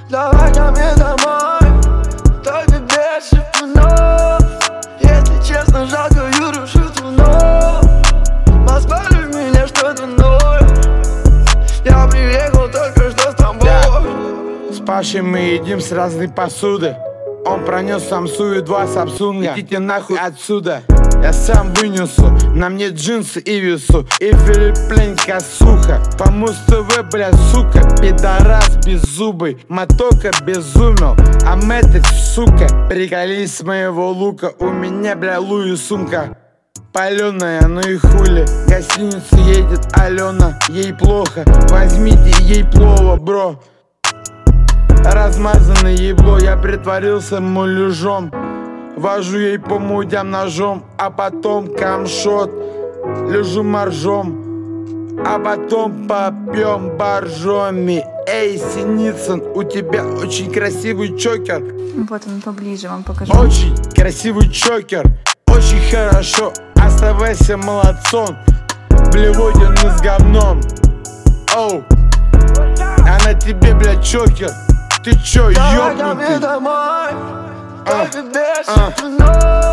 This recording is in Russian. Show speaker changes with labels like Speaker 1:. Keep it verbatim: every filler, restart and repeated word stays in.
Speaker 1: Давай ко мне домой, только без шифрунов. Если честно, жалко Юру Шифрунов. Москва, любит меня что-то новое. Я приехал только что с тобой.
Speaker 2: Да. С Пашей мы едим с разной посуды. Он пронес Самсу и два Самсунга. Идите нахуй отсюда. Я сам вынесу, на мне джинсы и весу. И Филипплень косуха. По Муз-ТВ, бля, сука. Пидорас беззубый, мотока безумел. А Мэтик, сука, приколись с моего лука. У меня, бля, Луи сумка паленая, ну и хули. В гостиницу едет Алена, ей плохо. Возьмите ей плова, бро. Размазанное ебло, я притворился муляжом. Вожу ей по мудям ножом, а потом камшот. Лежу моржом, а потом попьем боржоми. Эй, Синицын, у тебя очень красивый чокер.
Speaker 3: Вот он поближе, вам покажу.
Speaker 2: Очень красивый чокер, очень хорошо. Оставайся молодцом, блевотин с говном. Оу, а на тебе, блядь, чокер. Ты чё, ёбнутый?
Speaker 1: Давай ко мне домой, только без
Speaker 2: а.
Speaker 1: шифрунов.